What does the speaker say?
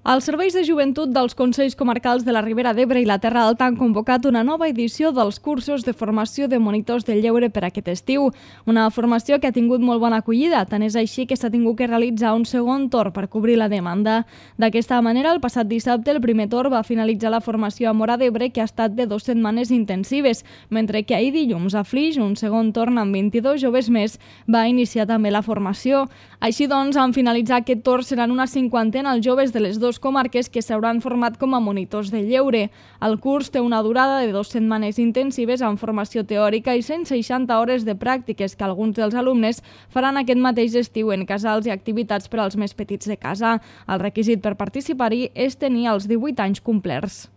Els serveis de joventut dels Consells Comarcals de la Ribera d'Ebre i la Terra Alta han convocat una nova edició dels cursos de formació de monitors de lleure per aquest estiu. Una formació que ha tingut molt bona acollida, tant és així que s'ha tingut que realitzar un segon torn per cobrir la demanda. D'aquesta manera, el passat dissabte, el primer torn va finalitzar la formació a Móra d'Ebre, que ha estat de 2 setmanes intensives, mentre que ahir dilluns a Flix, un segon torn amb 22 joves més, va iniciar també la formació. Així doncs, en finalitzar aquest torn seran una cinquantena els joves de les dues comarques que s'hauran format com a monitors de lleure. El curs té una durada de 2 setmanes intensives amb formació teòrica i 160 hores de pràctiques que alguns dels alumnes faran aquest mateix estiu en casals i activitats per als més petits de casa. El requisit per participar-hi és tenir els 18 anys complerts.